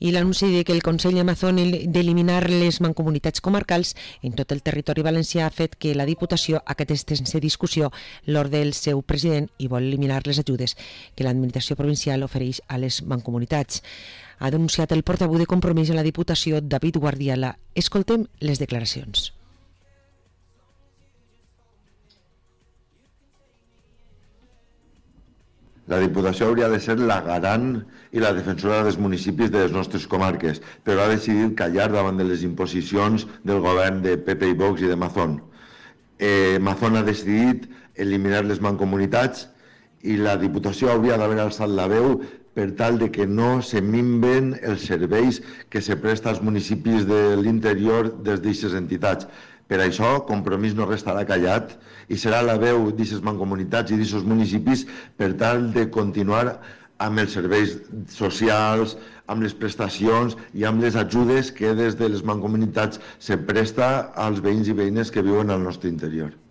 I l'anunci que el Consell Amazon d'eliminar les mancomunitats comarcals en tot el territori valencià ha fet que la Diputació aquest sense discussió l'ordre del seu president i vol eliminar les ajudes que l'administració provincial ofereix a les mancomunitats. Ha denunciat el portaveu de Compromís a la Diputació, David Guardiola. Escoltem les declaracions. La Diputació hauria de ser la garant i la defensora dels municipis de les nostres comarques, però ha decidit callar davant de les imposicions del govern de PP i Vox i de Mazón. Mazón ha decidit eliminar les mancomunitats i la Diputació hauria d'haver alçat la veu per tal de que no se minven els serveis que se presta als municipis de l'interior des d'aquestes entitats. Per això, Compromís no restarà callat i serà la veu d'aquestes mancomunitats i d'aquests municipis per tal de continuar amb els serveis socials, amb les prestacions i amb les ajudes que des de les mancomunitats se presta als veïns i veïnes que viuen al nostre interior.